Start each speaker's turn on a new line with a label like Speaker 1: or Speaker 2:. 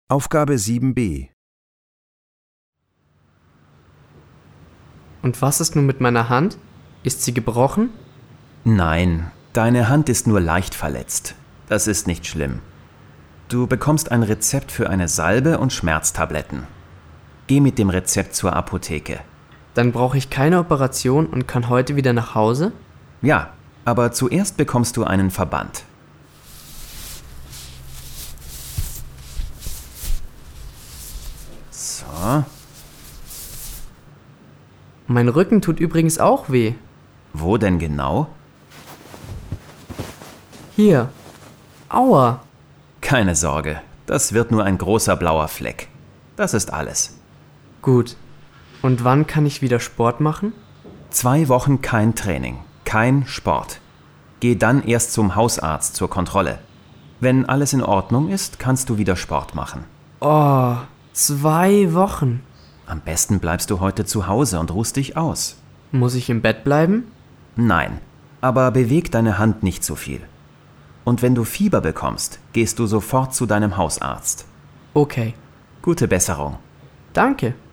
Speaker 1: Aufgabe 7b.
Speaker 2: Und was ist nun mit meiner Hand? Ist sie gebrochen?
Speaker 3: Nein, deine Hand ist nur leicht verletzt. Das ist nicht schlimm. Du bekommst ein Rezept für eine Salbe und Schmerztabletten. Geh mit dem Rezept zur Apotheke.
Speaker 2: Dann brauche ich keine Operation und kann heute wieder nach Hause?
Speaker 3: Ja, aber zuerst bekommst du einen Verband. So.
Speaker 2: Mein Rücken tut übrigens auch weh.
Speaker 3: Wo denn genau?
Speaker 2: Hier. Aua.
Speaker 3: Keine Sorge, das wird nur ein großer blauer Fleck. Das ist alles.
Speaker 2: Gut. Und wann kann ich wieder Sport machen?
Speaker 3: 2 Wochen kein Training, kein Sport. Geh dann erst zum Hausarzt zur Kontrolle. Wenn alles in Ordnung ist, kannst du wieder Sport machen.
Speaker 2: Oh, 2 Wochen.
Speaker 3: Am besten bleibst du heute zu Hause und ruhst dich aus.
Speaker 2: Muss ich im Bett bleiben?
Speaker 3: Nein, aber beweg deine Hand nicht so viel. Und wenn du Fieber bekommst, gehst du sofort zu deinem Hausarzt.
Speaker 2: Okay.
Speaker 3: Gute Besserung.
Speaker 2: Danke.